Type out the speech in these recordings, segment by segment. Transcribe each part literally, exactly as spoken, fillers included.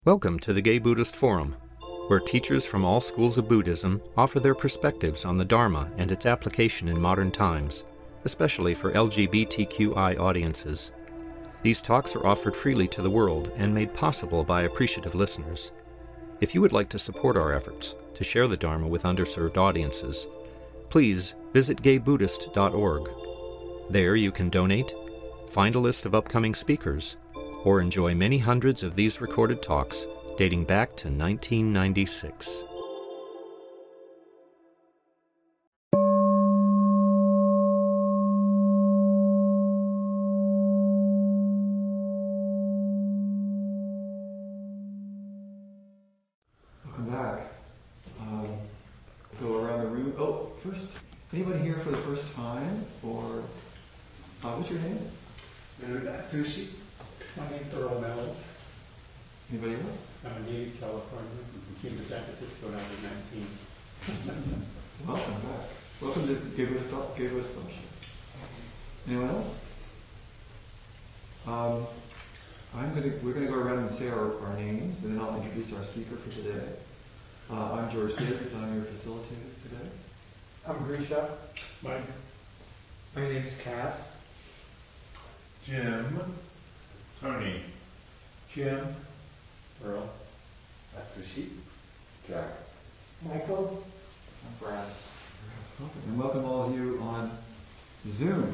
Welcome to the Gay Buddhist Forum, where teachers from all schools of Buddhism offer their perspectives on the Dharma and its application in modern times, especially for L G B T Q I audiences. These talks are offered freely to the world and made possible by appreciative listeners. If you would like to support our efforts to share the Dharma with underserved audiences, please visit gay buddhist dot org. There you can donate, find a list of upcoming speakers, or enjoy many hundreds of these recorded talks dating back to nineteen ninety-six. Welcome back. Um, go around the room. Oh, first, anybody here for the first time? Or, uh, what's your name? Sushi. My name's Earl Mello. Anybody else? I'm a native Californian from Cuba, San Francisco, when I was nineteen. Welcome back. Welcome to Gay Buddhist Gay Buddhist Fellowship. Anyone else? Um, I'm gonna. We're gonna go around and say our, our names, and then I'll introduce our speaker for today. Uh, I'm George Davis. I'm your facilitator today. I'm Grisha. Mike. My name's Cass. Jim. Tony. Jim. Earl. Atsushi. Jack. Michael. I'm Brad. Welcome, and welcome all of you on Zoom.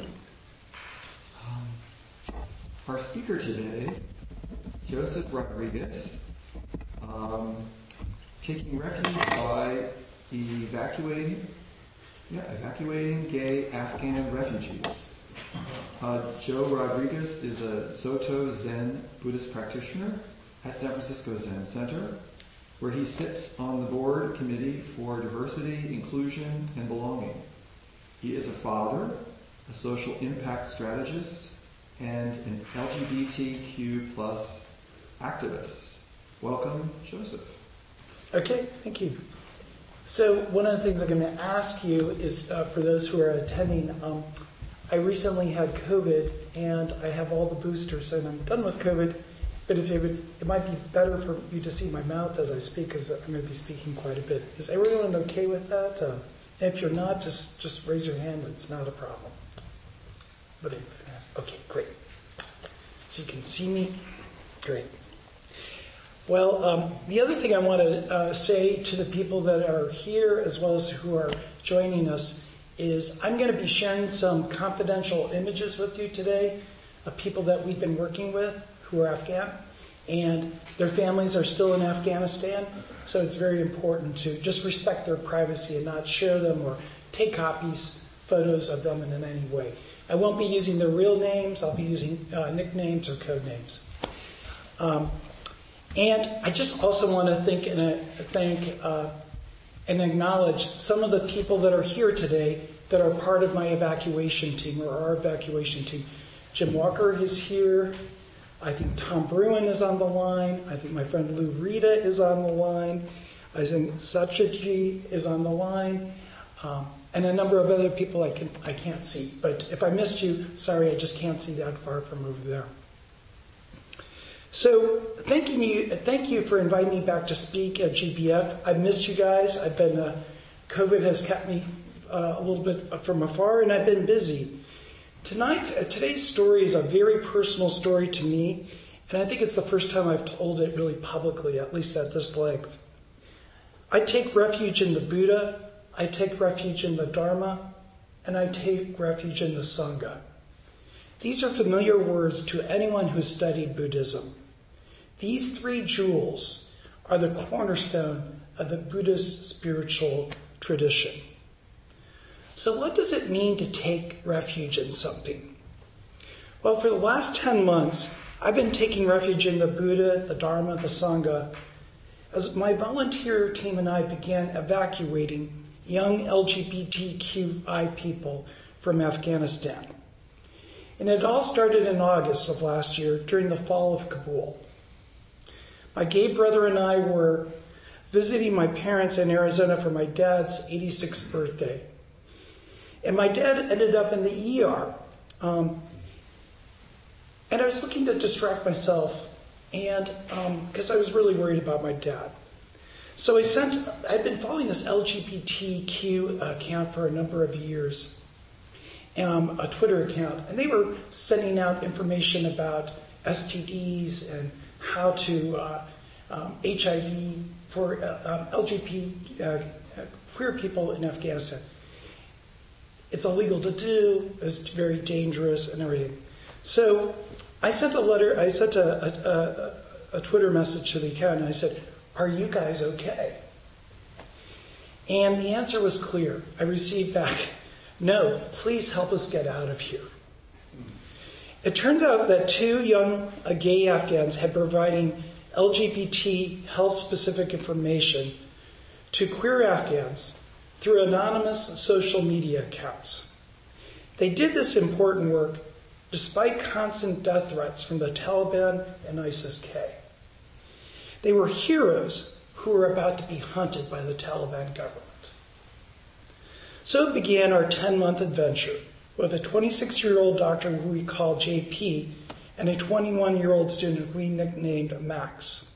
Um, our speaker today, Joseph Rodriguez, um, taking refuge by evacuating, yeah, evacuating gay Afghan refugees. Uh, Joe Rodriguez is a Soto Zen Buddhist practitioner at San Francisco Zen Center, where he sits on the board committee for diversity, inclusion, and belonging. He is a father, a social impact strategist, and an L G B T Q plus activist. Welcome, Joseph. Okay, thank you. So one of the things I'm going to ask you is, uh, for those who are attending, um, I recently had COVID, and I have all the boosters, and I'm done with COVID. But if it would, it might be better for you to see my mouth as I speak, because I'm going to be speaking quite a bit. Is everyone okay with that? Uh, if you're not, just just raise your hand. It's not a problem. But if, okay, great. So you can see me. Great. Well, um, the other thing I want to uh, say to the people that are here, as well as who are joining us, is I'm going to be sharing some confidential images with you today of people that we've been working with who are Afghan, and their families are still in Afghanistan, so it's very important to just respect their privacy and not share them or take copies, photos of them in any way. I won't be using their real names, I'll be using uh, nicknames or code names. Um, and I just also want to thank and uh, thank uh, and acknowledge some of the people that are here today that are part of my evacuation team, or our evacuation team. Jim Walker is here. I think Tom Bruin is on the line. I think my friend Lou Rita is on the line. I think Satyaji is on the line. Um, and a number of other people I, can, I can't see. But if I missed you, sorry, I just can't see that far from over there. So thanking you, thank you for inviting me back to speak at G B F. I've missed you guys. I've been, uh, COVID has kept me uh, a little bit from afar, and I've been busy. Tonight, uh, today's story is a very personal story to me, and I think it's the first time I've told it really publicly, at least at this length. I take refuge in the Buddha, I take refuge in the Dharma, and I take refuge in the Sangha. These are familiar words to anyone who's studied Buddhism. These three jewels are the cornerstone of the Buddhist spiritual tradition. So what does it mean to take refuge in something? Well, for the last ten months, I've been taking refuge in the Buddha, the Dharma, the Sangha, as my volunteer team and I began evacuating young L G B T Q I people from Afghanistan. And it all started in August of last year during the fall of Kabul. My gay brother and I were visiting my parents in Arizona for my dad's eighty-sixth birthday. And my dad ended up in the E R. Um, and I was looking to distract myself and because I was really worried about my dad. So I sent, I'd been following this L G B T Q account for a number of years, um, a Twitter account, and they were sending out information about S T Ds and how to, uh, um, H I V for uh, um, L G B T uh, queer people in Afghanistan. It's illegal to do, it's very dangerous and everything. So I sent a letter, I sent a, a, a, a Twitter message to the account, and I said, "Are you guys okay?" And the answer was clear. I received back, "No, please help us get out of here." It turns out that two young uh, gay Afghans had providing L G B T health-specific information to queer Afghans through anonymous social media accounts. They did this important work despite constant death threats from the Taliban and ISIS-K. They were heroes who were about to be hunted by the Taliban government. So began our ten-month adventure with a twenty-six-year-old doctor who we call J P and a twenty-one-year-old student we nicknamed Max.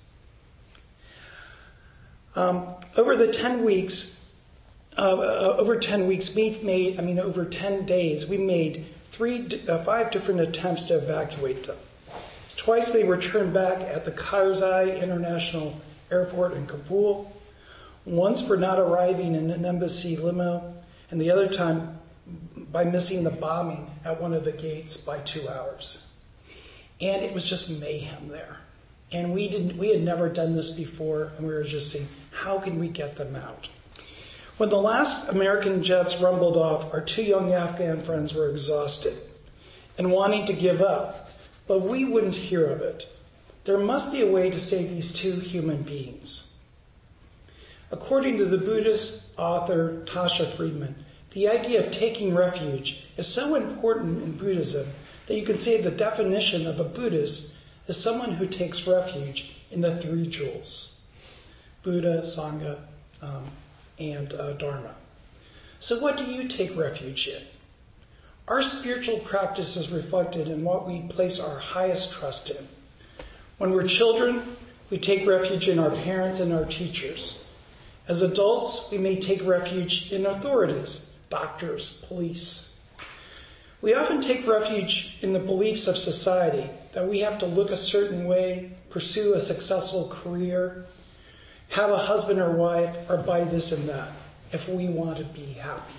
Um, over the ten weeks, uh, uh, over ten weeks, we made, I mean, over ten days, we made three, uh, five different attempts to evacuate them. Twice they were turned back at the Karzai International Airport in Kabul, once for not arriving in an embassy limo, and the other time by missing the bombing at one of the gates by two hours. And it was just mayhem there. And we didn't, we had never done this before, and we were just saying, how can we get them out? When the last American jets rumbled off, our two young Afghan friends were exhausted and wanting to give up, but we wouldn't hear of it. There must be a way to save these two human beings. According to the Buddhist author Tasha Friedman, the idea of taking refuge is so important in Buddhism that you can say the definition of a Buddhist is someone who takes refuge in the three jewels: Buddha, Sangha, um, and uh, Dharma. So what do you take refuge in? Our spiritual practice is reflected in what we place our highest trust in. When we're children, we take refuge in our parents and our teachers. As adults, we may take refuge in authorities, doctors, police. We often take refuge in the beliefs of society that we have to look a certain way, pursue a successful career, have a husband or wife, or buy this and that if we want to be happy.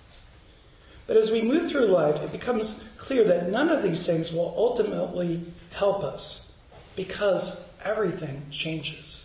But as we move through life, it becomes clear that none of these things will ultimately help us because everything changes.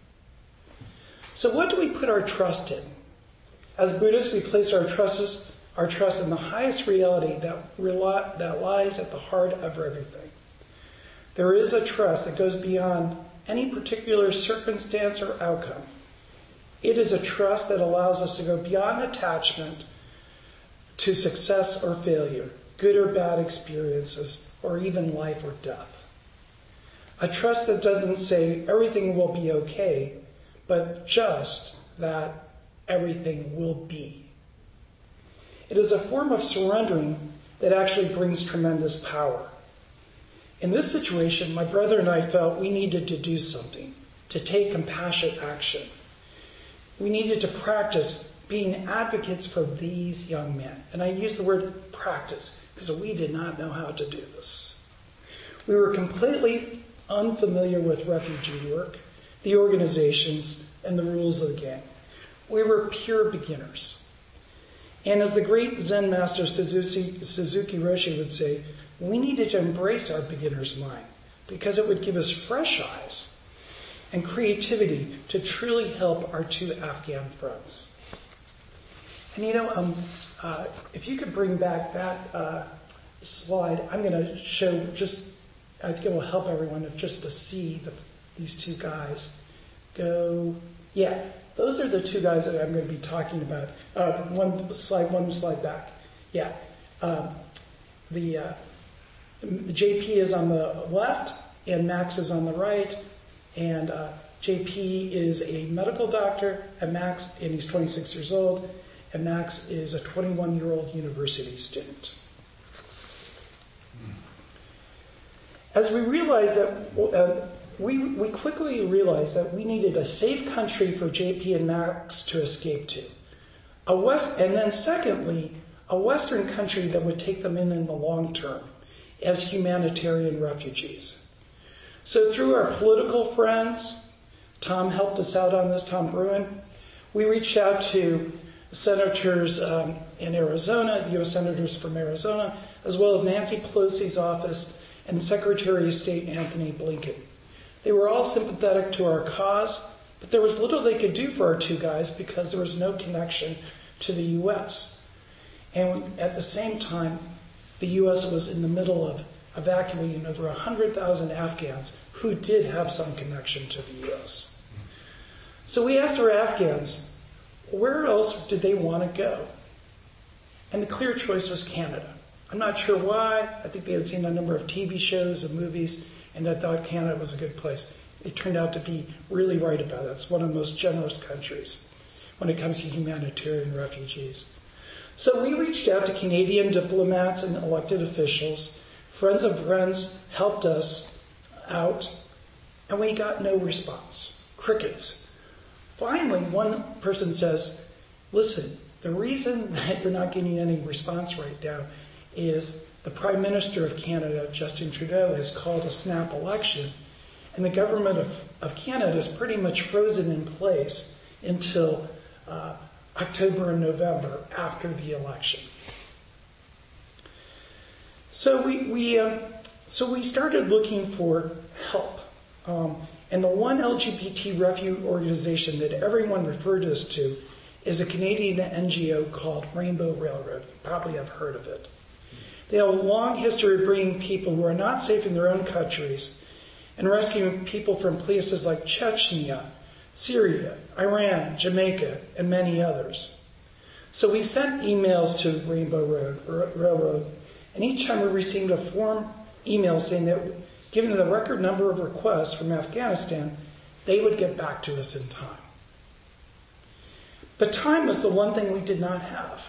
So what do we put our trust in? As Buddhists, we place our trust, our trust in the highest reality that, rely, that lies at the heart of everything. There is a trust that goes beyond any particular circumstance or outcome. It is a trust that allows us to go beyond attachment to success or failure, good or bad experiences, or even life or death. A trust that doesn't say everything will be okay, but just that everything will be. It is a form of surrendering that actually brings tremendous power. In this situation, my brother and I felt we needed to do something, to take compassionate action. We needed to practice being advocates for these young men. And I use the word practice because we did not know how to do this. We were completely unfamiliar with refugee work, the organizations, and the rules of the game. We were pure beginners. And as the great Zen master Suzuki, Suzuki Roshi would say, we needed to embrace our beginner's mind because it would give us fresh eyes and creativity to truly help our two Afghan friends. And you know, um, uh, if you could bring back that uh, slide, I'm going to show just, I think it will help everyone just to see the, these two guys. Go, yeah, those are the two guys that I'm going to be talking about. Uh, one slide, one slide back. Yeah, um, the uh, J P is on the left and Max is on the right, and uh, J P is a medical doctor, and Max, and he's twenty-six years old, and Max is a twenty-one-year-old university student. As we realize that uh, we, we quickly realized that we needed a safe country for J P and Max to escape to. A West, and then secondly, a Western country that would take them in in the long term as humanitarian refugees. So through our political friends, Tom helped us out on this, Tom Bruin, we reached out to senators um, in Arizona, U S senators from Arizona, as well as Nancy Pelosi's office and Secretary of State Anthony Blinken. They were all sympathetic to our cause, but there was little they could do for our two guys because there was no connection to the U S. And at the same time, the U S was in the middle of evacuating over one hundred thousand Afghans who did have some connection to the U S. So we asked our Afghans, where else did they want to go? And the clear choice was Canada. I'm not sure why. I think they had seen a number of T V shows and movies, and they thought Canada was a good place. It turned out to be really right about it. It's one of the most generous countries when it comes to humanitarian refugees. So we reached out to Canadian diplomats and elected officials. Friends of friends helped us out, and we got no response. Crickets. Finally, one person says, listen, the reason that you're not getting any response right now is the Prime Minister of Canada, Justin Trudeau, has called a snap election, and the government of, of Canada is pretty much frozen in place until uh, October and November after the election. So we, we, uh, so we started looking for help. Um, and the one L G B T refugee organization that everyone referred us to is a Canadian N G O called Rainbow Railroad. You probably have heard of it. They have a long history of bringing people who are not safe in their own countries and rescuing people from places like Chechnya, Syria, Iran, Jamaica, and many others. So we sent emails to Rainbow Road, Railroad, and each time we received a form email saying that given the record number of requests from Afghanistan, they would get back to us in time. But time was the one thing we did not have.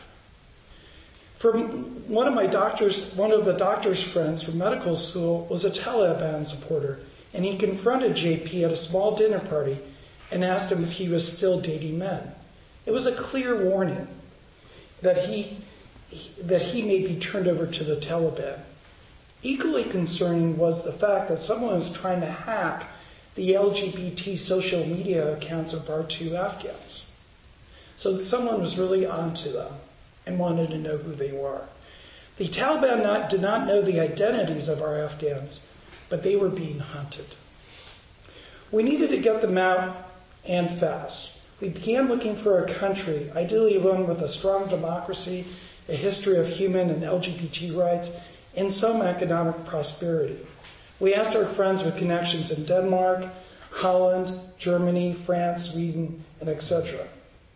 From one of my doctors, one of the doctor's friends from medical school was a Taliban supporter, and he confronted J P at a small dinner party and asked him if he was still dating men. It was a clear warning that he, that he may be turned over to the Taliban. Equally concerning was the fact that someone was trying to hack the L G B T social media accounts of our two Afghans. So someone was really onto them and wanted to know who they were. The Taliban not, did not know the identities of our Afghans, but they were being hunted. We needed to get them out, and fast. We began looking for a country, ideally one with a strong democracy, a history of human and L G B T rights, and some economic prosperity. We asked our friends with connections in Denmark, Holland, Germany, France, Sweden, and et cetera.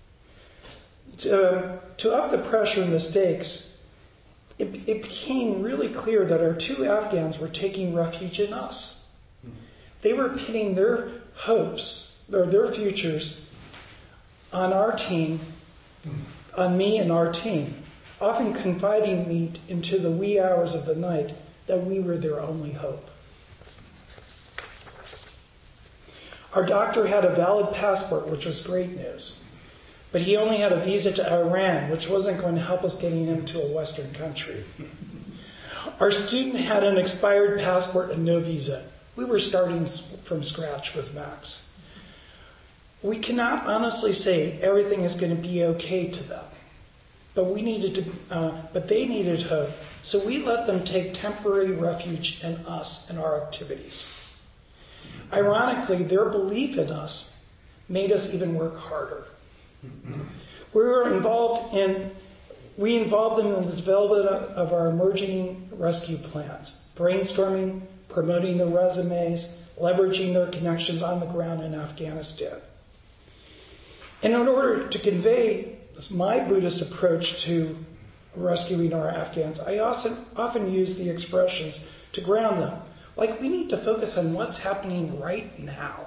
To, to up the pressure and the stakes, it, it became really clear that our two Afghans were taking refuge in us. They were pitting their hopes, or their futures, on our team, on me and our team, often confiding me into the wee hours of the night that we were their only hope. Our doctor had a valid passport, which was great news, but he only had a visa to Iran, which wasn't going to help us getting into a Western country. Our student had an expired passport and no visa. We were starting from scratch with Max. We cannot honestly say everything is going to be okay to them, but we needed to, uh, but they needed hope. So we let them take temporary refuge in us and our activities. Ironically, their belief in us made us even work harder. We were involved in, we involved them in the development of our emerging rescue plans, brainstorming, promoting their resumes, leveraging their connections on the ground in Afghanistan. And in order to convey my Buddhist approach to rescuing our Afghans, I also often use the expressions to ground them. Like, we need to focus on what's happening right now.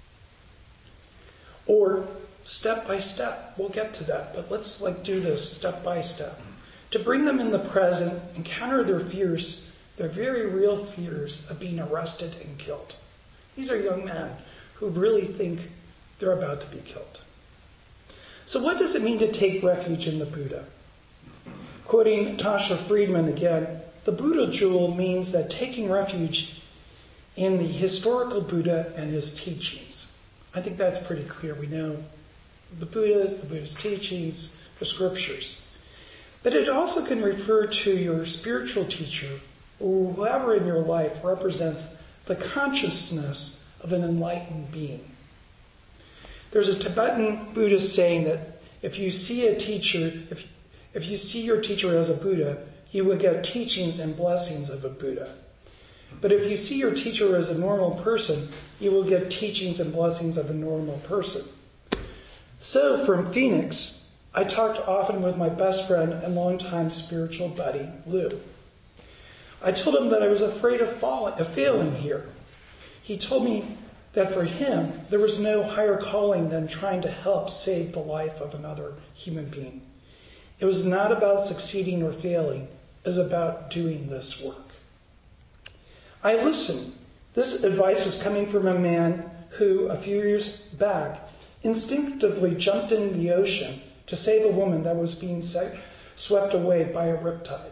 Or step by step. We'll get to that, but let's like do this step by step. To bring them in the present and counter their fears, their very real fears of being arrested and killed. These are young men who really think they're about to be killed. So what does it mean to take refuge in the Buddha? Quoting Tasha Friedman again, the Buddha jewel means that taking refuge in the historical Buddha and his teachings. I think that's pretty clear. We know the Buddhas, the Buddha's teachings, the scriptures. But it also can refer to your spiritual teacher or whoever in your life represents the consciousness of an enlightened being. There's a Tibetan Buddhist saying that if you see a teacher, if, if you see your teacher as a Buddha, you will get teachings and blessings of a Buddha. But if you see your teacher as a normal person, you will get teachings and blessings of a normal person. So from Phoenix, I talked often with my best friend and longtime spiritual buddy, Lou. I told him that I was afraid of, falling, of failing here. He told me that for him, there was no higher calling than trying to help save the life of another human being. It was not about succeeding or failing. It was about doing this work. I listened. This advice was coming from a man who, a few years back, instinctively jumped in the ocean to save a woman that was being swept away by a riptide,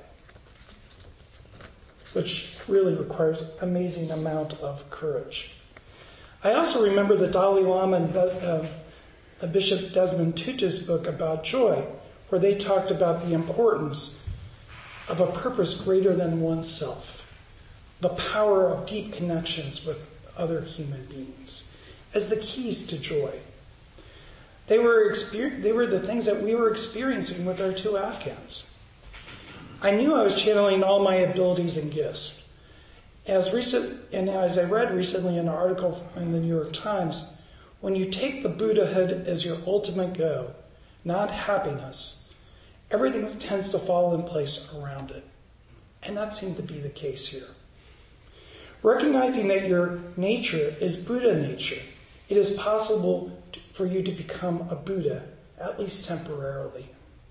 which really requires an amazing amount of courage. I also remember the Dalai Lama and uh, Bishop Desmond Tutu's book about joy, where they talked about the importance of a purpose greater than oneself, the power of deep connections with other human beings as the keys to joy. They were, exper- they were the things that we were experiencing with our two Afghans. I knew I was channeling all my abilities and gifts. As recent, and as I read recently in an article in the New York Times, when you take the Buddhahood as your ultimate goal, not happiness, everything tends to fall in place around it. And that seemed to be the case here. Recognizing that your nature is Buddha nature, it is possible for you to become a Buddha, at least temporarily.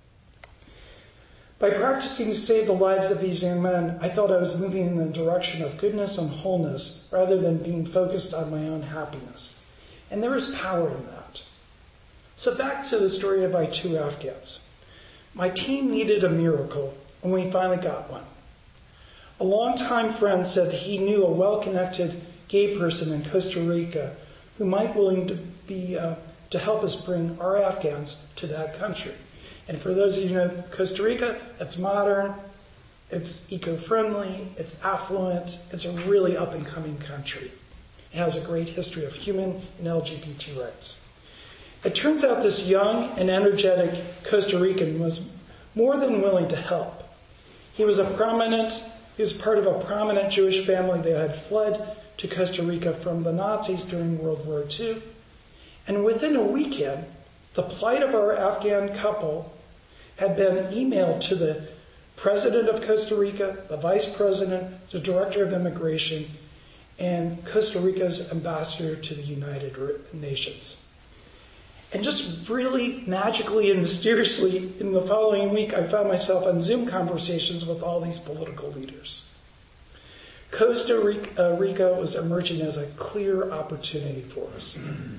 By practicing to save the lives of these young men, I felt I was moving in the direction of goodness and wholeness rather than being focused on my own happiness. And there is power in that. So back to the story of my two Afghans. My team needed a miracle, and we finally got one. A longtime friend said he knew a well-connected gay person in Costa Rica who might be willing to, be, uh, to help us bring our Afghans to that country. And for those of you who know Costa Rica, it's modern, it's eco-friendly, it's affluent, it's a really up-and-coming country. It has a great history of human and L G B T rights. It turns out this young and energetic Costa Rican was more than willing to help. He was a prominent, he was part of a prominent Jewish family that had fled to Costa Rica from the Nazis during World War Two. And within a weekend, the plight of our Afghan couple had been emailed to the president of Costa Rica, the vice president, the director of immigration, and Costa Rica's ambassador to the United Nations. And just really magically and mysteriously, in the following week, I found myself on Zoom conversations with all these political leaders. Costa Rica, uh, Rica was emerging as a clear opportunity for us.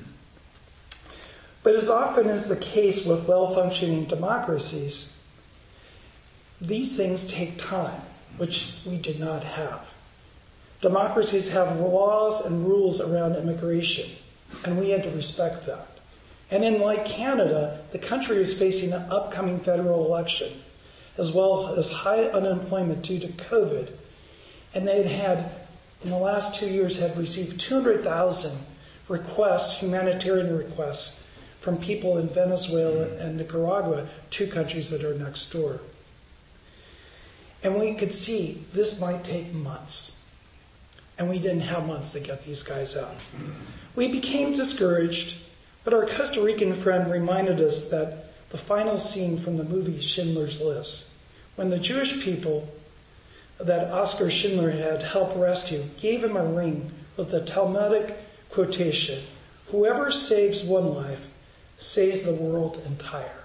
But as often is the case with well-functioning democracies, these things take time, which we did not have. Democracies have laws and rules around immigration, and we had to respect that. And in like Canada, the country is facing an upcoming federal election, as well as high unemployment due to COVID. And they had, had in the last two years, had received two hundred thousand requests, humanitarian requests, from people in Venezuela and Nicaragua, two countries that are next door. And we could see this might take months. And we didn't have months to get these guys out. We became discouraged, but our Costa Rican friend reminded us that the final scene from the movie Schindler's List, when the Jewish people that Oskar Schindler had helped rescue gave him a ring with the Talmudic quotation, "Whoever saves one life saves the world entire."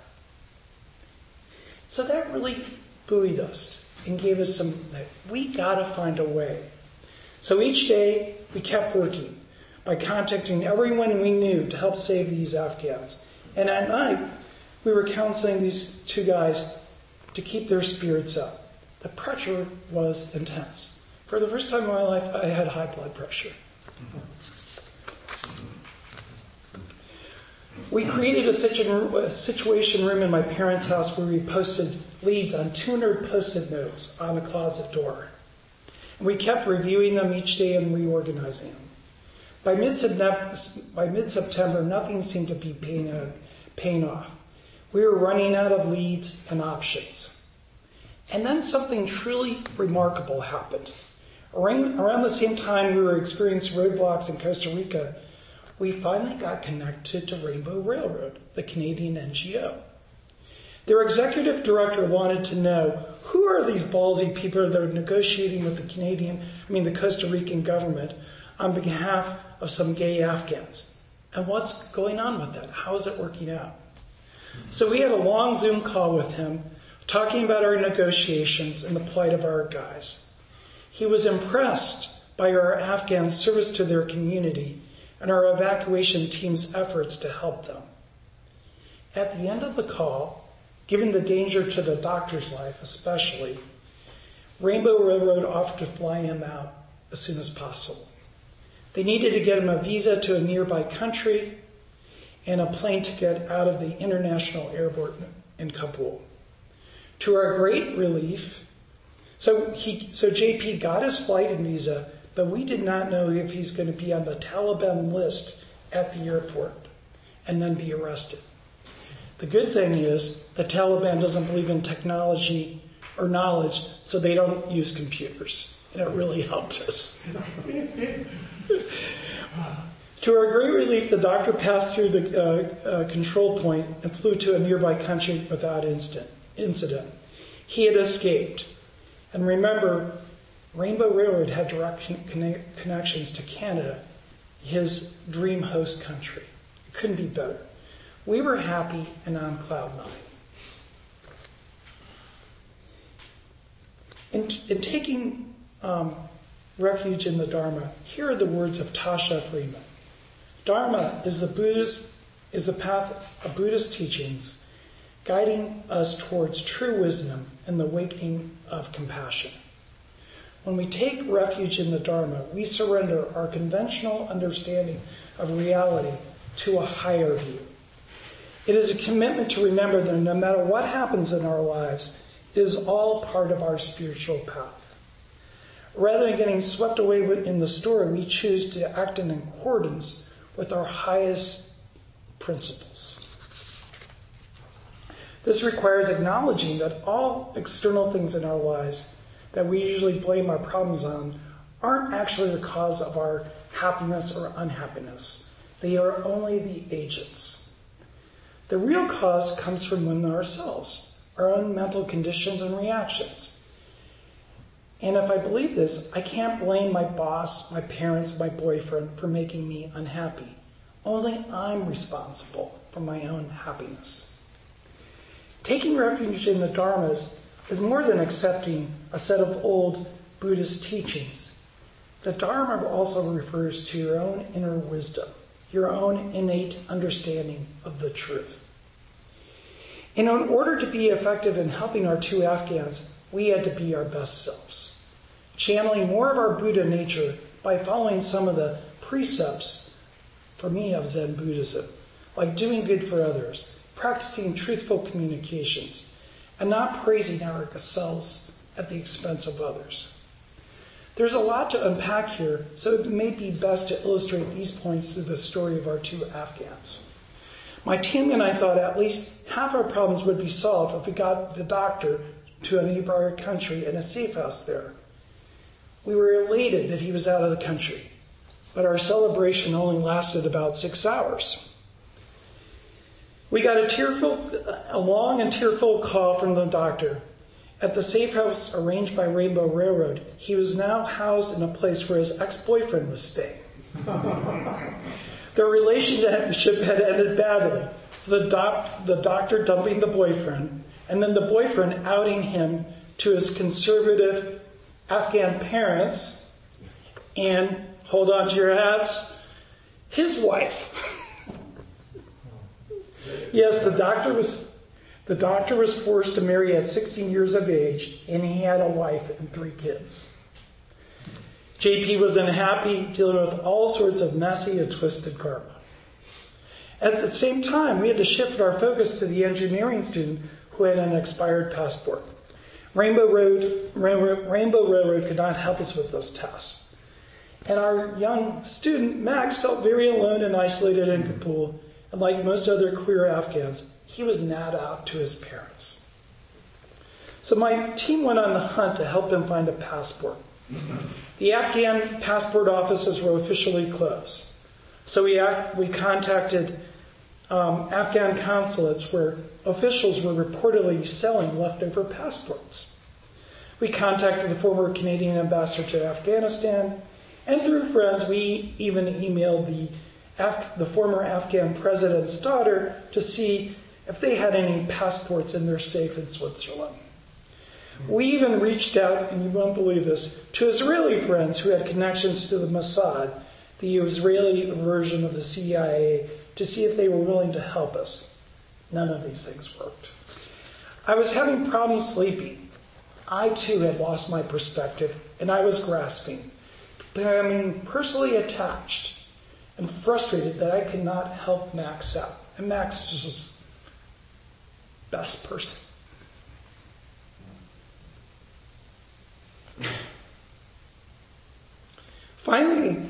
So that really buoyed us and gave us some, we gotta find a way. So each day we kept working. by contacting everyone we knew to help save these Afghans. And at night, we were counseling these two guys to keep their spirits up. The pressure was intense. For the first time in my life, I had high blood pressure. We created a situation room in my parents' house where we posted leads on two hundred post-it notes on a closet door. And we kept reviewing them each day and reorganizing them. By mid-September, by mid-September nothing seemed to be paying, paying off. We were running out of leads and options. And then something truly remarkable happened. Around, around the same time we were experiencing roadblocks in Costa Rica, we finally got connected to Rainbow Railroad, the Canadian N G O. Their executive director wanted to know, who are these ballsy people that are negotiating with the Canadian, I mean the Costa Rican government on behalf of some gay Afghans? And what's going on with that? How is it working out? So we had a long Zoom call with him, talking about our negotiations and the plight of our guys. He was impressed by our Afghan service to their community and our evacuation team's efforts to help them. At the end of the call, given the danger to the doctor's life especially, Rainbow Railroad offered to fly him out as soon as possible. They needed to get him a visa to a nearby country and a plane ticket out of the international airport in Kabul. To our great relief, so he, so J P got his flight and visa, but we did not know if he's going to be on the Taliban list at the airport and then be arrested. The good thing is the Taliban doesn't believe in technology or knowledge, so they don't use computers, and it really helped us. To our great relief, the doctor passed through the uh, uh, control point and flew to a nearby country without instant, incident. He had escaped. And remember, Rainbow Railroad had direct con- connections to Canada, his dream host country. It couldn't be better. We were happy and on cloud nine. In, in taking um, refuge in the Dharma, here are the words of Tasha Freeman. Dharma is the Buddhist is the path of Buddhist teachings, guiding us towards true wisdom and the awakening of compassion. When we take refuge in the Dharma, we surrender our conventional understanding of reality to a higher view. It is a commitment to remember that no matter what happens in our lives, it is all part of our spiritual path. Rather than getting swept away in the story, we choose to act in accordance with our highest principles. This requires acknowledging that all external things in our lives that we usually blame our problems on aren't actually the cause of our happiness or unhappiness. They are only the agents. The real cause comes from within ourselves, our own mental conditions and reactions. And if I believe this, I can't blame my boss, my parents, my boyfriend for making me unhappy. Only I'm responsible for my own happiness. Taking refuge in the Dharmas is more than accepting a set of old Buddhist teachings. The Dharma also refers to your own inner wisdom, your own innate understanding of the truth. And in order to be effective in helping our two Afghans, we had to be our best selves, channeling more of our Buddha nature by following some of the precepts, for me, of Zen Buddhism, like doing good for others, practicing truthful communications, and not praising ourselves at the expense of others. There's a lot to unpack here, so it may be best to illustrate these points through the story of our two Afghans. My team and I thought at least half our problems would be solved if we got the doctor to a neighboring country and a safe house there. We were elated that he was out of the country, but our celebration only lasted about six hours. We got a tearful, a long and tearful call from the doctor. At the safe house arranged by Rainbow Railroad, he was now housed in a place where his ex-boyfriend was staying. Their relationship had ended badly, the, doc, the doctor dumping the boyfriend, and then the boyfriend outing him to his conservative Afghan parents, and, hold on to your hats, His wife. Yes, the doctor was the doctor was forced to marry at sixteen years of age, and he had a wife and three kids. J P was unhappy, dealing with all sorts of messy and twisted karma. At the same time, we had to shift our focus to the engineering student who had an expired passport. Rainbow Road, Rainbow Railroad could not help us with this task. And our young student, Max, felt very alone and isolated in Kabul. And like most other queer Afghans, he was not out to his parents. So my team went on the hunt to help him find a passport. The Afghan passport offices were officially closed. So we, we contacted um, Afghan consulates where officials were reportedly selling leftover passports. We contacted the former Canadian ambassador to Afghanistan, and through friends, we even emailed the, Af- the former Afghan president's daughter to see if they had any passports in their safe in Switzerland. We even reached out, and you won't believe this, to Israeli friends who had connections to the Mossad, the Israeli version of the C I A, to see if they were willing to help us. None of these things worked. I was having problems sleeping. I too had lost my perspective, and I was grasping, becoming personally attached and frustrated that I could not help Max out. And Max is just the best person. Finally,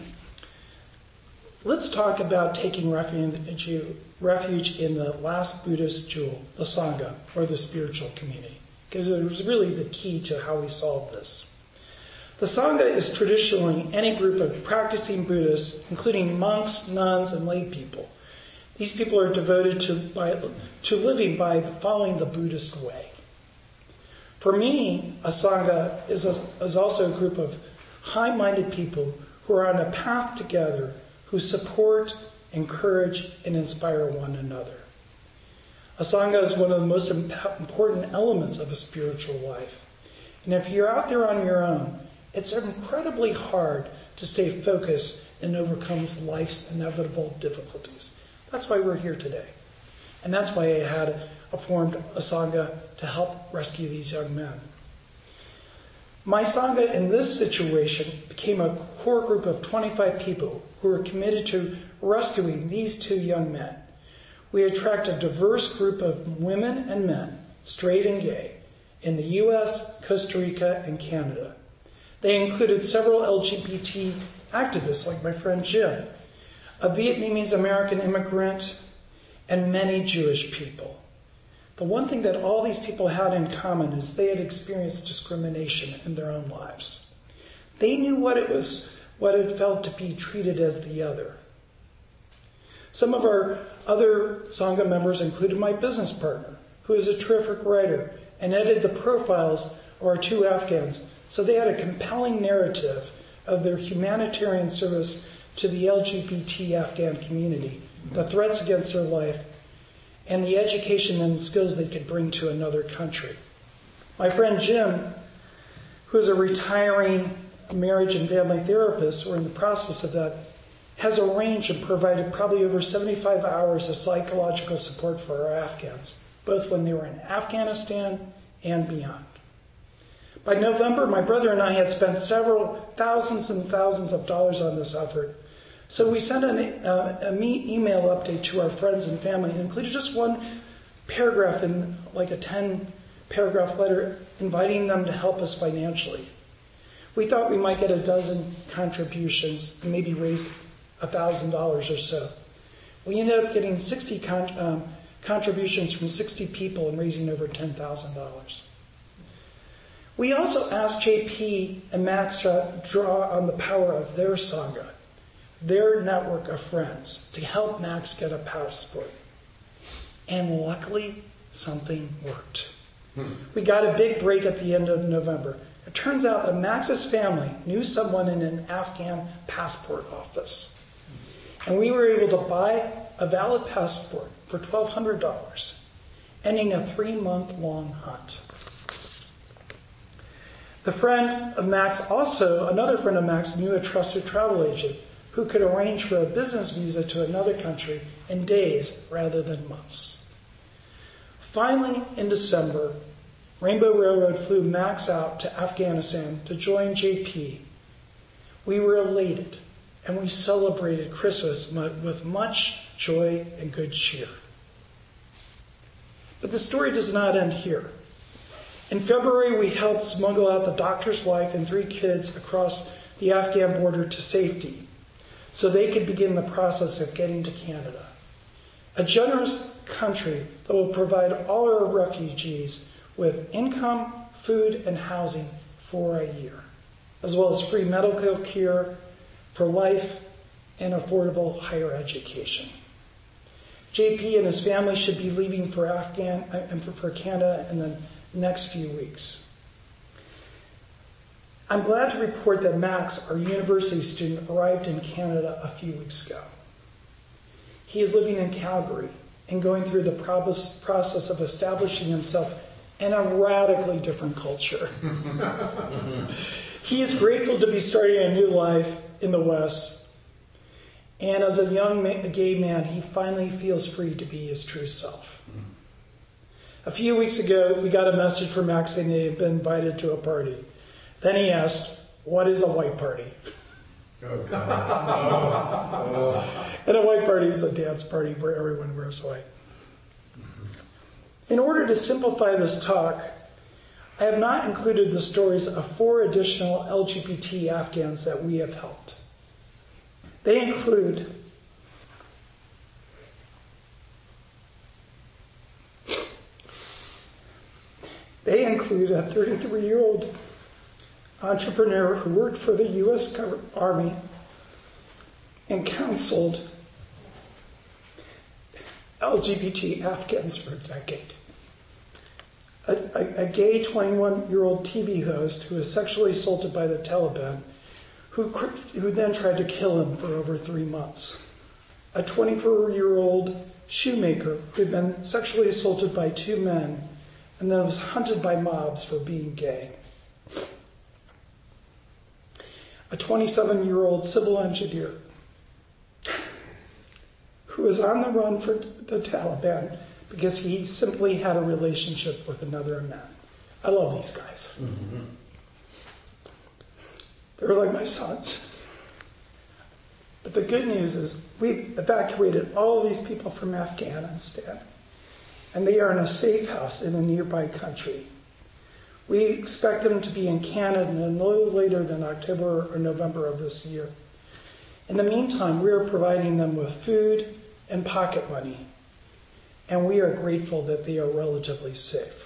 let's talk about taking refuge, refuge in the last Buddhist jewel, the Sangha, or the spiritual community, because it was really the key to how we solved this. The Sangha is traditionally any group of practicing Buddhists, including monks, nuns, and lay people. These people are devoted to, by, to living by following the Buddhist way. For me, a Sangha is, a, is also a group of high-minded people who are on a path together, who support, encourage, and inspire one another. A Sangha is one of the most important elements of a spiritual life. And if you're out there on your own, it's incredibly hard to stay focused and overcome life's inevitable difficulties. That's why we're here today. And that's why I had a formed a Sangha to help rescue these young men. My Sangha in this situation became a core group of twenty-five people who were committed to rescuing these two young men. We attract a diverse group of women and men, straight and gay, in the U S, Costa Rica, and Canada. They included several L G B T activists like my friend Jim, a Vietnamese American immigrant, and many Jewish people. The one thing that all these people had in common is they had experienced discrimination in their own lives. They knew what it was, what it felt to be treated as the other. Some of our other Sangha members included my business partner, who is a terrific writer and edited the profiles of our two Afghans, so they had a compelling narrative of their humanitarian service to the L G B T Afghan community, the threats against their life, and the education and skills they could bring to another country. My friend Jim, who is a retiring marriage and family therapist, or in the process of that, has arranged and provided probably over seventy-five hours of psychological support for our Afghans, both when they were in Afghanistan and beyond. By November, my brother and I had spent several thousands and thousands of dollars on this effort. So we sent an uh, a me email update to our friends and family and included just one paragraph in like a ten paragraph letter inviting them to help us financially. We thought we might get a dozen contributions and maybe raise one thousand dollars or so. We ended up getting sixty con- um, contributions from sixty people and raising over ten thousand dollars. We also asked J P and Max to draw on the power of their Sangha, their network of friends, to help Max get a passport. And luckily, something worked. Hmm. We got a big break at the end of November. It turns out that Max's family knew someone in an Afghan passport office. And we were able to buy a valid passport for twelve hundred dollars, ending a three-month-long hunt. The friend of Max also, another friend of Max, knew a trusted travel agent who could arrange for a business visa to another country in days rather than months. Finally, in December, Rainbow Railroad flew Max out to Afghanistan to join J P. We were elated, and we celebrated Christmas with much joy and good cheer. But the story does not end here. In February, we helped smuggle out the doctor's wife and three kids across the Afghan border to safety, so they could begin the process of getting to Canada, a generous country that will provide all our refugees with income, food, and housing for a year, as well as free medical care for life and affordable higher education. J P and his family should be leaving for Afghan and for Canada in the next few weeks. I'm glad to report that Max, our university student, arrived in Canada a few weeks ago. He is living in Calgary and going through the process of establishing himself in a radically different culture. He is grateful to be starting a new life in the West. And as a young gay man, he finally feels free to be his true self. A few weeks ago, we got a message from Max saying he had been invited to a party. Then he asked, "What is a white party?" Oh, God. Oh. And a white party is a dance party where everyone wears white. In order to simplify this talk, I have not included the stories of four additional L G B T Afghans that we have helped. They include They include a thirty-three-year-old entrepreneur who worked for the U S Army and counseled L G B T Afghans for a decade. A, a, a gay twenty-one-year-old T V host who was sexually assaulted by the Taliban, who, who then tried to kill him for over three months. A twenty-four-year-old shoemaker who had been sexually assaulted by two men and then was hunted by mobs for being gay. A twenty-seven-year-old civil engineer who was on the run for the Taliban because he simply had a relationship with another man. I love these guys. Mm-hmm. They're like my sons. But the good news is we've evacuated all of these people from Afghanistan, and they are in a safe house in a nearby country. We expect them to be in Canada no later than October or November of this year. In the meantime, we are providing them with food and pocket money, and we are grateful that they are relatively safe.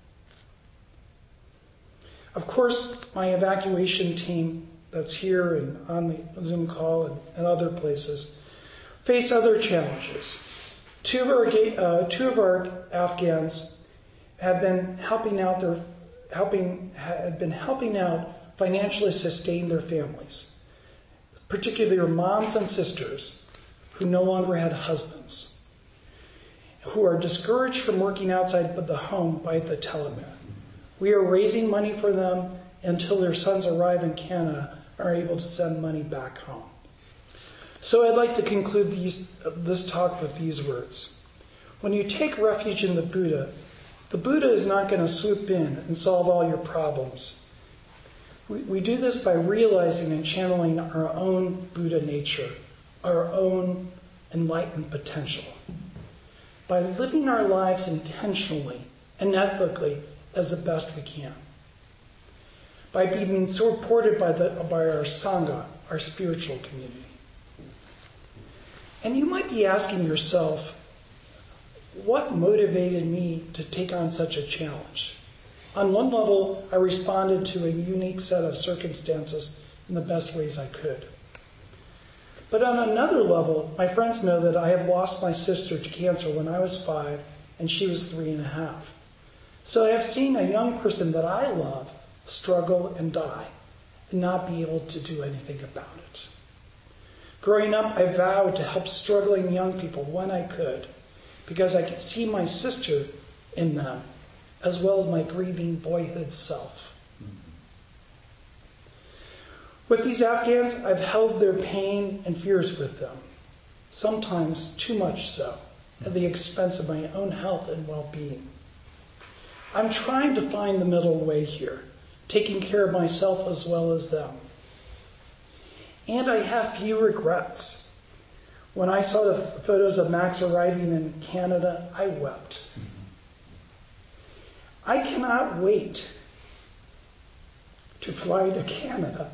Of course, my evacuation team that's here and on the Zoom call and, and other places face other challenges. Two of our uh, two of our Afghans have been helping out their helping had been helping out financially sustain their families, particularly their moms and sisters who no longer had husbands, who are discouraged from working outside the home by the Taliban. We are raising money for them until their sons arrive in Canada and are able to send money back home. So I'd like to conclude these, this talk with these words. When you take refuge in the Buddha, the Buddha is not going to swoop in and solve all your problems. We, we do this by realizing and channeling our own Buddha nature, our own enlightened potential. By living our lives intentionally and ethically as the best we can. By being supported by, the, by our Sangha, our spiritual community. And you might be asking yourself, what motivated me to take on such a challenge? On one level, I responded to a unique set of circumstances in the best ways I could. But on another level, my friends know that I have lost my sister to cancer when I was five and she was three and a half. So I have seen a young person that I love struggle and die and not be able to do anything about it. Growing up, I vowed to help struggling young people when I could, because I could see my sister in them, as well as my grieving boyhood self. With these Afghans, I've held their pain and fears with them, sometimes too much so, at the expense of my own health and well-being. I'm trying to find the middle way here, taking care of myself as well as them. And I have few regrets. When I saw the photos of Max arriving in Canada, I wept. I cannot wait to fly to Canada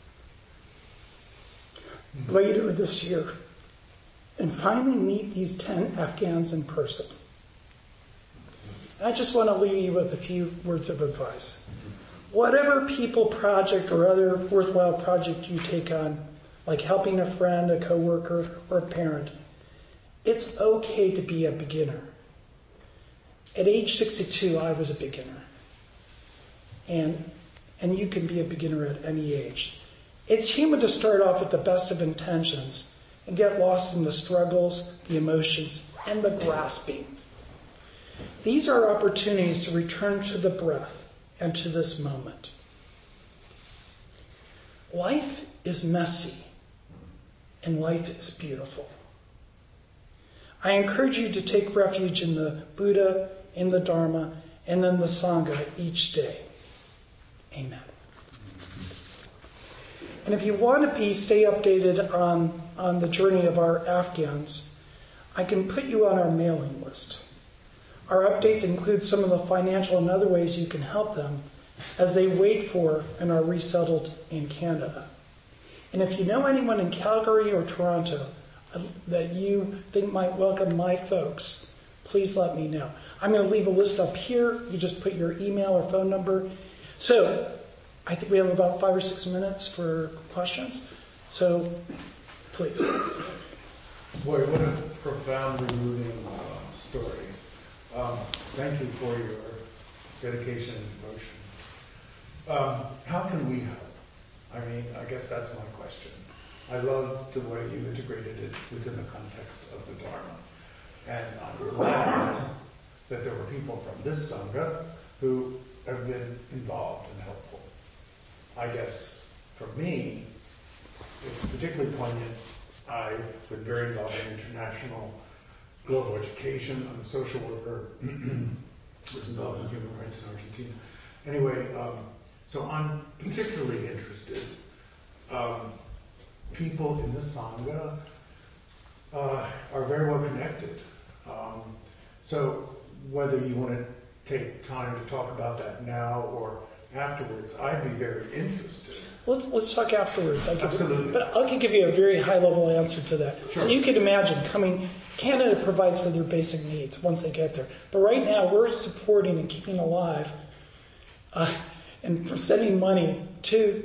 later this year and finally meet these ten Afghans in person. And I just want to leave you with a few words of advice. Whatever people project or other worthwhile project you take on, like helping a friend, a coworker, or a parent, it's okay to be a beginner. At age sixty-two, I was a beginner. And, and you can be a beginner at any age. It's human to start off with the best of intentions and get lost in the struggles, the emotions, and the grasping. These are opportunities to return to the breath and to this moment. Life is messy, and life is beautiful. I encourage you to take refuge in the Buddha, in the Dharma, and in the Sangha each day. Amen. And if you want to be, stay updated on, on the journey of our Afghans, I can put you on our mailing list. Our updates include some of the financial and other ways you can help them as they wait for and are resettled in Canada. And if you know anyone in Calgary or Toronto that you think might welcome my folks, please let me know. I'm going to leave a list up here. You just put your email or phone number. So I think we have about five or six minutes for questions. So please. Boy, what a profoundly moving uh, story. Um, thank you for your dedication and devotion. Um, how can we help? I mean, I guess that's my question. I love the way you integrated it within the context of the Dharma. And I'm glad that there were people from this Sangha who have been involved and helpful. I guess for me, it's particularly poignant. I've been very involved in international global education. I'm a social worker. Was involved in human rights in Argentina. Anyway, um, so I'm particularly interested. Um, people in the Sangha uh, are very well connected. Um, so whether you want to take time to talk about that now or afterwards, I'd be very interested. Let's let's talk afterwards. I could, Absolutely. But I can give you a very high-level answer to that. Sure. So you can imagine coming, Canada provides for their basic needs once they get there. But right now, we're supporting and keeping alive uh, and sending money to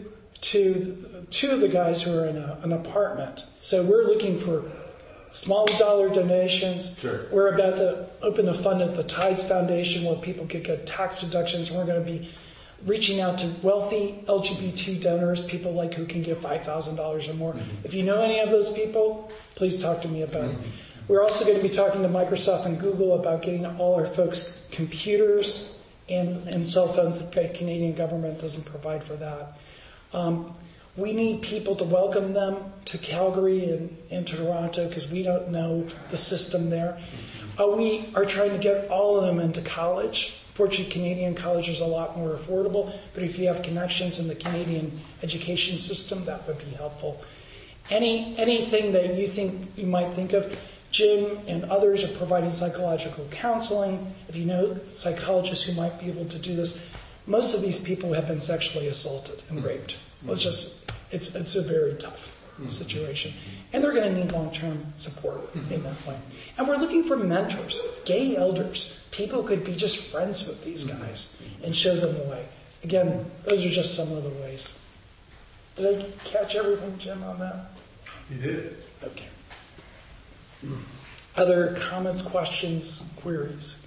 to two of the guys who are in a, an apartment. So we're looking for small dollar donations. Sure. We're about to open a fund at the Tides Foundation where people could get tax deductions. We're going to be reaching out to wealthy L G B T donors, people like who can give five thousand dollars or more. Mm-hmm. If you know any of those people, please talk to me about mm-hmm. it. We're also going to be talking to Microsoft and Google about getting all our folks computers and, and cell phones. The Canadian government doesn't provide for that. Um, we need people to welcome them to Calgary and, and to Toronto because we don't know the system there. Uh, we are trying to get all of them into college. Fortunately, Canadian college is a lot more affordable, but if you have connections in the Canadian education system, that would be helpful. Any anything that you think you might think of, Jim and others are providing psychological counseling. If you know psychologists who might be able to do this, most of these people have been sexually assaulted and raped. It's just it's it's a very tough situation, and they're going to need long-term support in that way. And we're looking for mentors, gay elders, people who could be just friends with these guys and show them the way. Again, those are just some of the ways. Did I catch everything, Jim, on that? You did. Okay. Other comments, questions, queries?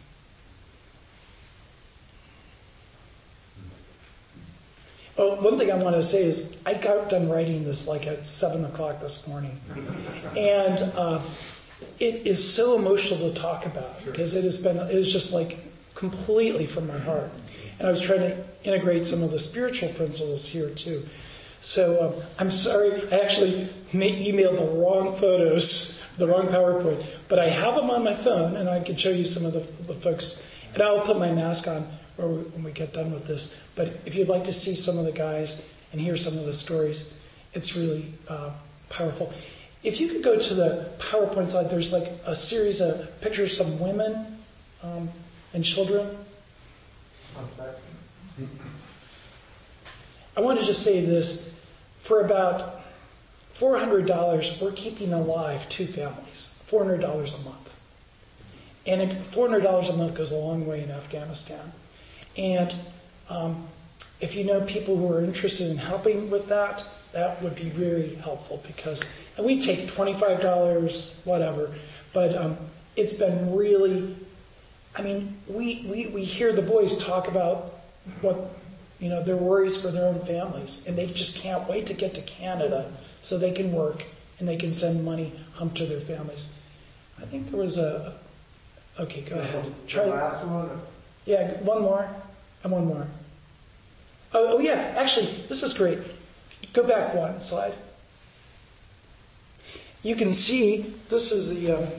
Oh, one thing I want to say is I got done writing this like at seven o'clock this morning. And uh, it is so emotional to talk about because it has been, it is just like completely from my heart. And I was trying to integrate some of the spiritual principles here too. So um, I'm sorry, I actually ma- emailed the wrong photos, the wrong PowerPoint, but I have them on my phone, and I can show you some of the, the folks. And I'll put my mask on when we, when we get done with this. But if you'd like to see some of the guys and hear some of the stories, it's really uh, powerful. If you could go to the PowerPoint slide, there's like a series of pictures of some women um, and children. I want to just say this. For about four hundred dollars, we're keeping alive two families. four hundred dollars a month. And four hundred dollars a month goes a long way in Afghanistan. And um, if you know people who are interested in helping with that, that would be very helpful because, and we take twenty-five dollars, whatever, but um, it's been really, I mean, we, we, we hear the boys talk about what, you know, their worries for their own families, and they just can't wait to get to Canada so they can work and they can send money home to their families. I think there was a, okay, go ahead. Try the last one. Yeah, one more, and one more. Oh, oh yeah, actually, this is great. Go back one slide. You can see this is the. Um,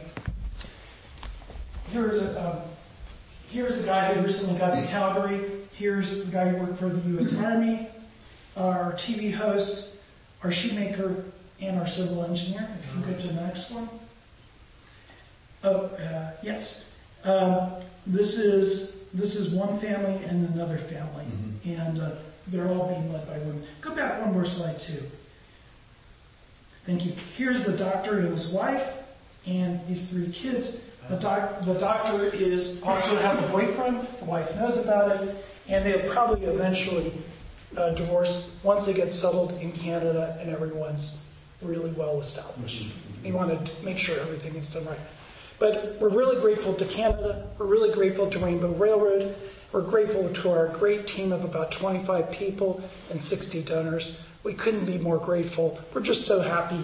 here's a um, here's the guy who recently got to Calgary. Here's the guy who worked for the U S Army, our T V host, our shoemaker, and our civil engineer. If you can go to the next one. Oh uh, yes, um, this is this is one family and another family, mm-hmm. and. Uh, They're all being led by women. Go back one more slide, too. Thank you. Here's the doctor and his wife and these three kids. The, doc, the doctor is also has a boyfriend. The wife knows about it. And they'll probably eventually uh, divorce once they get settled in Canada and everyone's really well established. They want to make sure everything is done right. But we're really grateful to Canada. We're really grateful to Rainbow Railroad. We're grateful to our great team of about twenty-five people and sixty donors. We couldn't be more grateful. We're just so happy.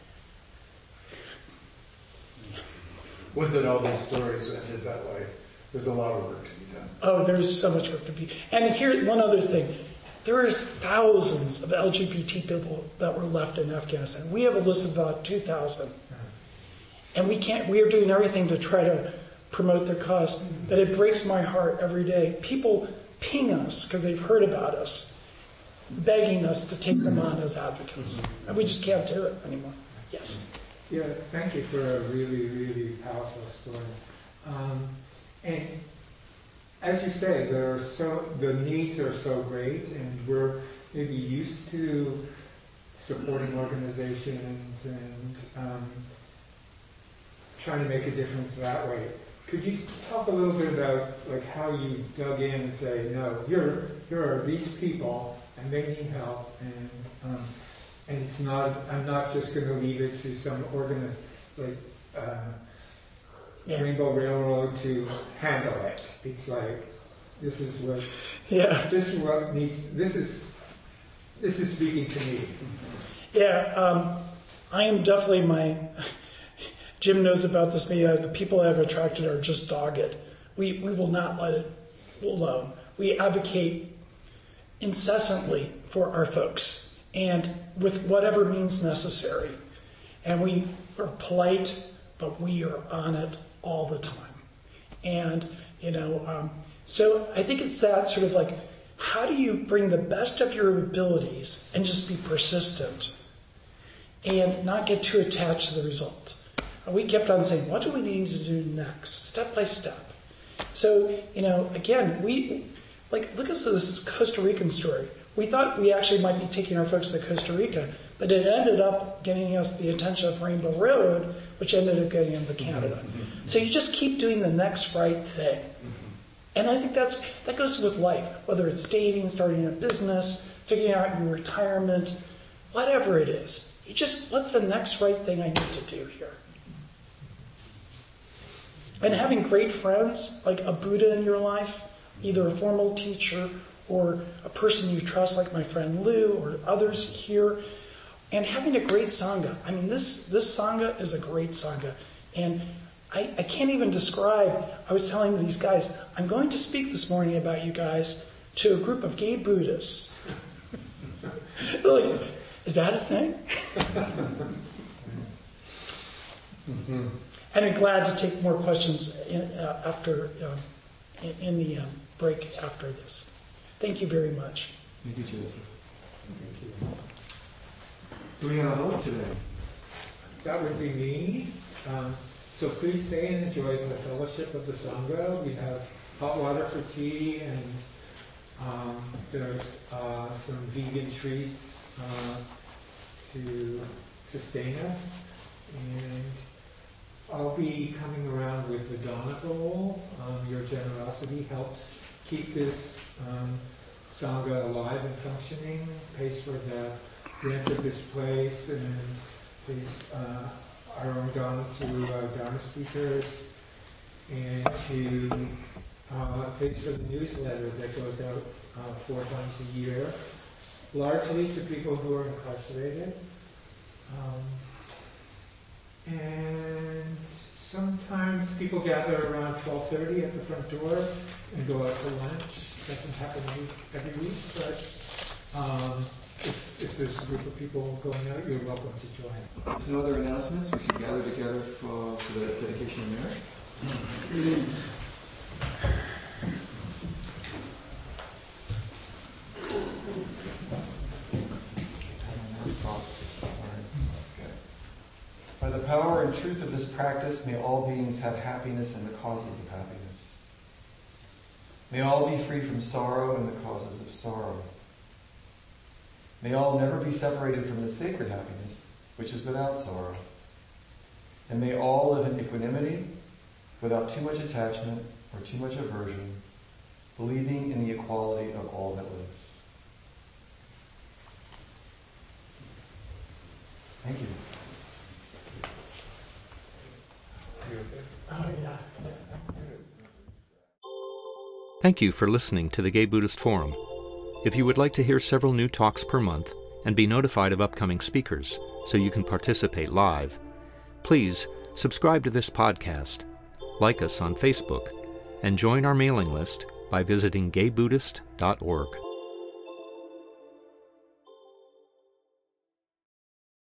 Would that all these stories ended that way? There's a lot of work to be done. Oh, there's so much work to be. And here, one other thing. There are thousands of L G B T people that were left in Afghanistan. We have a list of about two thousand. And we can't, we are doing everything to try to promote their cause, but it breaks my heart every day. People ping us because they've heard about us, begging us to take them on as advocates. And we just can't do it anymore. Yes? Yeah, thank you for a really, really powerful story. Um, and as you say, there are so the needs are so great, and we're maybe used to supporting organizations and um, trying to make a difference that way. Could you talk a little bit about like how you dug in and say, no, here, here are these people and they need help, and um, and it's not, I'm not just going to leave it to some organization like uh, yeah. Rainbow Railroad to handle it. It's like this is what, yeah, this is what needs. This is this is speaking to me. Yeah, um, I am definitely my. Jim knows about this. Me, uh, the people I've attracted are just dogged. We we will not let it alone. We advocate incessantly for our folks and with whatever means necessary. And we are polite, but we are on it all the time. And you know, um, so I think it's that sort of like, how do you bring the best of your abilities and just be persistent and not get too attached to the result? We kept on saying, what do we need to do next, step by step? So, you know, again, we, like, look at this Costa Rican story. We thought we actually might be taking our folks to Costa Rica, but it ended up getting us the attention of Rainbow Railroad, which ended up getting them to Canada. So you just keep doing the next right thing. And I think that's that goes with life, whether it's dating, starting a business, figuring out your retirement, whatever it is. You just, what's the next right thing I need to do here? And having great friends, like a Buddha in your life, either a formal teacher or a person you trust, like my friend Lou or others here, and having a great Sangha. I mean, this, this Sangha is a great Sangha. And I, I can't even describe, I was telling these guys, I'm going to speak this morning about you guys to a group of gay Buddhists. Like, is that a thing? Mm-hmm. And I'm glad to take more questions in, uh, after um, in, in the um, break after this. Thank you very much. Thank you, Joseph. Thank you. Do we have a host today? That would be me. Um, so please stay and enjoy the fellowship of the Sangha. We have hot water for tea, and um, there's uh, some vegan treats uh, to sustain us. And I'll be coming around with the Dana bowl. Um, your generosity helps keep this um, Sangha alive and functioning, pays for the rent of this place, and pays uh, our own Dana to uh, Dharma speakers, and to uh, pays for the newsletter that goes out uh, four times a year, largely to people who are incarcerated. Um, and sometimes people gather around twelve thirty at the front door and go out to lunch. Doesn't happen week, every week, but um, if, if there's a group of people going out, you're welcome to join. There's no other announcements. We can gather together for, for the dedication of marriage. By the power and truth of this practice, may all beings have happiness and the causes of happiness. May all be free from sorrow and the causes of sorrow. May all never be separated from the sacred happiness, which is without sorrow. And may all live in equanimity, without too much attachment or too much aversion, believing in the equality of all that lives. Thank you. Oh, yeah. Thank you for listening to the Gay Buddhist Forum. If you would like to hear several new talks per month and be notified of upcoming speakers so you can participate live, please subscribe to this podcast, like us on Facebook, and join our mailing list by visiting gay buddhist dot org.